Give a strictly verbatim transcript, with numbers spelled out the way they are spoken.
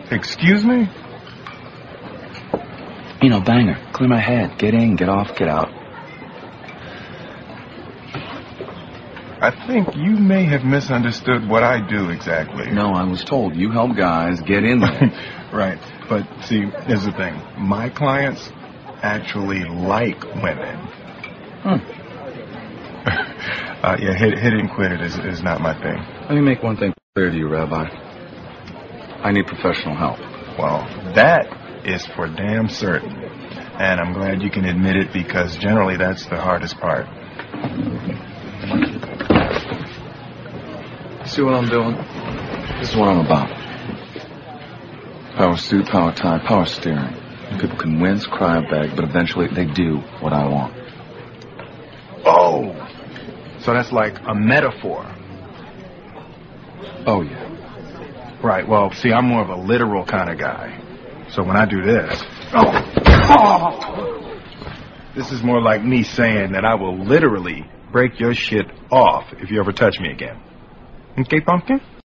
Excuse me? You know, banger. Clear my head. Get in, get off, get out. I think you may have misunderstood what I do exactly. No, I was told you help guys get in there. Right. But see, here's the thing. My clients actually like women. Hmm. uh, yeah, hit, hit it and quit it is, is not my thing. Let me make one thing clear to you, Rabbi. I need professional help. Well, that is for damn certain. And I'm glad you can admit it because generally that's the hardest part. See what I'm doing? This is what I'm about. Power suit, power tie, power steering. People can wince, cry, beg, but eventually they do what I want. Oh! So that's like a metaphor. Oh, yeah. Right, well, see, I'm more of a literal kind of guy. So when I do this... Oh! Oh! This is more like me saying that I will literally break your shit off if you ever touch me again. Okay, pumpkin?